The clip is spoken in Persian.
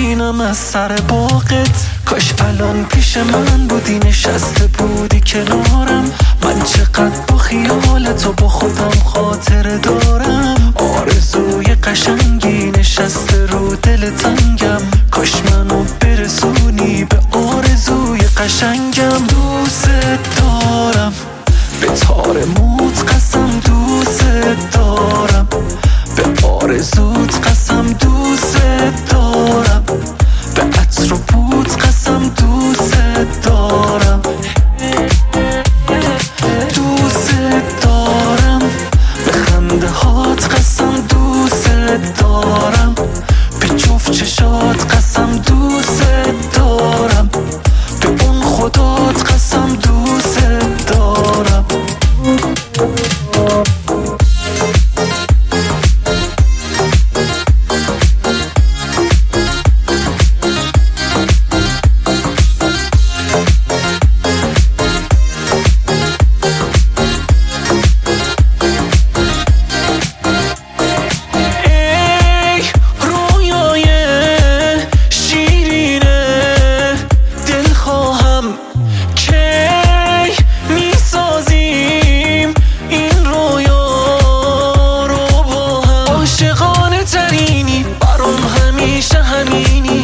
میشینم از سر باغت. کاش الان پیش من بودی، نشسته بودی کنارم. من چقدر با خیالت و با خودم خاطره دارم. آرزوی قشنگی نشسته رو دل تنگم. کاش منو برسونی به آرزوی قشنگم. دوست دارم، به تار موت قسم دوست دارم. به آرزوت قسم دوست دارم. به عطر و بود قسم دوست دارم. دوست دارم، به خنده هات قسم دوست دارم. به جفت چشات قسم دوست دارم. به اون خدات قسم دوست دارم. عاشقانه ترینی برام همیشه همینی.